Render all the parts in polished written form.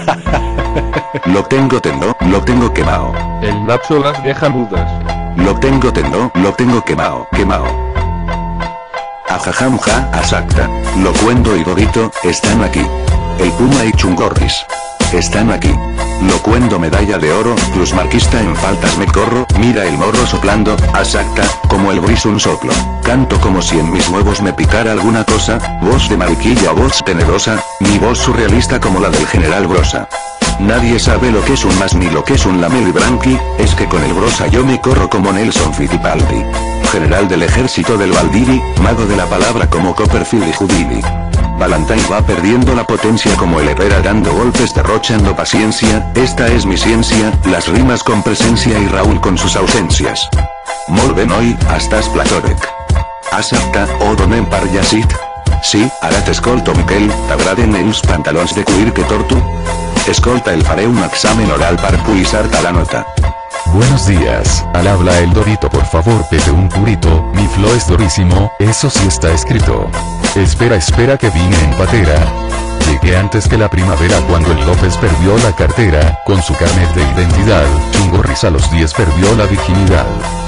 Lo tengo tendo, lo tengo quemado. El Nacho las deja mudas. Lo tengo tendo, lo tengo quemado, quemado. Ajajamja, asacta. Locuendo y Gorito, están aquí. El Puma y Chungorris. Están aquí. Locuendo medalla de oro, plusmarquista en faltas me corro, mira el morro soplando, asacta, como el bris un soplo. Canto como si en mis huevos me picara alguna cosa, voz de mariquilla o voz tenerosa, mi voz surrealista como la del general Brosa. Nadie sabe lo que es un más ni lo que es un lameli branqui, es que con el Brosa yo me corro como Nelson Fittipaldi. General del ejército del Valdiri, mago de la palabra como Copperfield y Houdini. Valentine va perdiendo la potencia como el Herrera dando golpes derrochando paciencia, esta es mi ciencia, las rimas con presencia y Raúl con sus ausencias. Molt ben hoy, estàs platòric. Asapta, o donem per llacit? Sí, ara t'escolto Miquel, t'agraden els pantalons de cuir que torto? Escolta el faré un examen oral per puixar-te la nota. Buenos días, al habla el Dorito, por favor pede un purito, mi flow es dorísimo, eso sí está escrito. Espera que vine en patera. Llegué antes que la primavera cuando el López perdió la cartera, con su carnet de identidad, Chungorris a los 10 perdió la virginidad.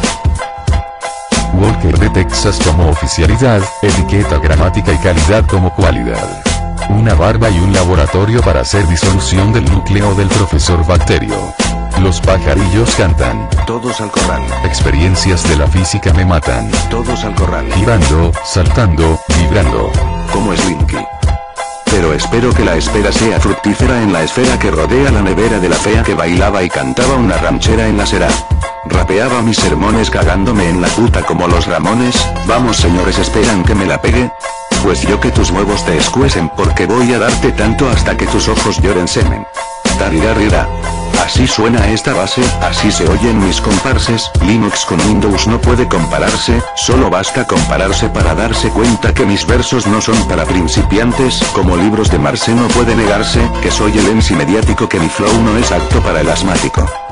Walker de Texas como oficialidad, etiqueta gramática y calidad como cualidad. Una barba y un laboratorio para hacer disolución del núcleo del profesor Bacterio. Los pajarillos cantan. Todos al corral. Experiencias de la física me matan. Todos al corral. Girando, saltando, vibrando. Como Slinky. Pero espero que la espera sea fructífera en la esfera que rodea la nevera de la fea que bailaba y cantaba una ranchera en la será. Rapeaba mis sermones cagándome en la puta como los Ramones. Vamos señores, esperan que me la pegue. Pues yo que tus huevos te escuecen porque voy a darte tanto hasta que tus ojos lloren semen. Tarirarira. Así suena esta base, así se oyen mis comparses, Linux con Windows no puede compararse, solo basta compararse para darse cuenta que mis versos no son para principiantes, como libros de Marce no puede negarse, que soy el ensi mediático que mi flow no es apto para el asmático.